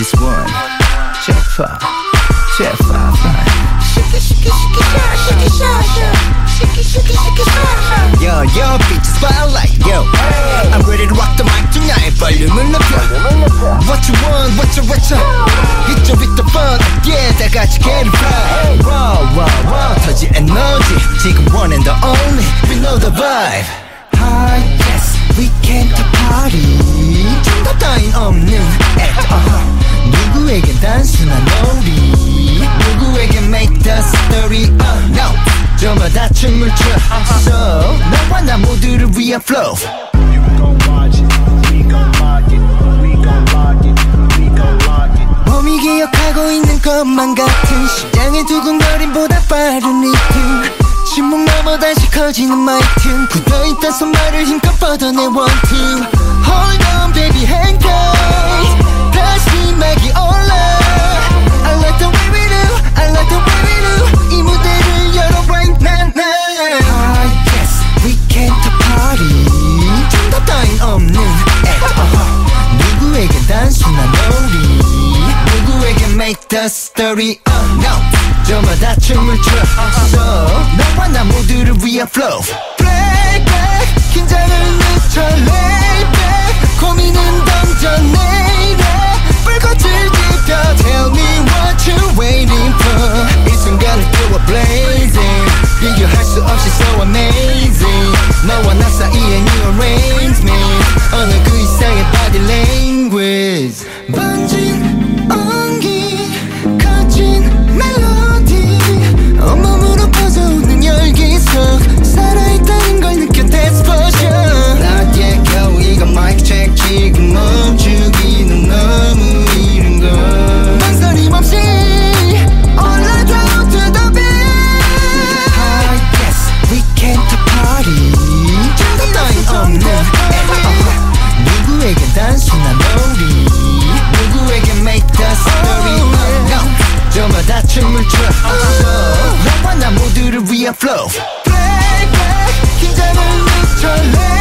this one. Check five, check five. Yo, yo, beat the spotlight, yo. I'm ready to rock the mic tonight. 볼륨을 높여. What you want, what you hit you with the fun. Yeah, 다 같이 get it right. Wow, wow, wow. 터질 에너지. 지금 one and the only. We know the vibe. Hi, yes, we came to party. 정답 따윈 없는 at all. 누구에겐 단순한 놀이. 누구에겐 make the story no. 저마다 춤을 춰. So 너와 나 모두를 위한 flow. You gon' watch it, we gon' lock it, we gon' lock it, we gon' lock it. 몸이 기억하고 있는 것만 같은 심장의 두근거림보다 빠른 리듬. 침묵 넘어 다시 커지는 마이튼. 굳어있던 손발을 힘껏 뻗어내 one two. Hold on baby hang tight. 다시 막이 올라. I like the way we do, I like the way we do. 이 무대를 열어 right now. Ah yes, we came to party. 정답 따윈 없는 at all. 누구에겐 단순한 놀이. 누구에겐 make the story no. 저마다 춤을 춰. So 너와 나 모두를 위한 flow. Playback 긴장을 늦춰 lay back. 고민은 던져 내일에 불꽃을 지펴. Tell me what you waiting for. 이 순간을 띄워 blazing. 비교할 수 없이 so amazing. 너와 나 사이에 new arrangement. 어느 그 이상의 body language. 번진 온기 커진 멜로디. 온몸으로 퍼져오는 열기 속 살아있다는 걸 느껴 that's for sure. Not yet go 이거 mic check. 지금 멈추기는 너무 이른 걸. 망설임 없이 올라줘 to the beat. Ah yes, we came to party. 정답 따윈 없는 누구에겐 단순한 놀이. 누구에겐 make the story no. 저마다 춤을 춰. So 너와 나 모두를 위한 flow. Playback 긴장을 늦춰.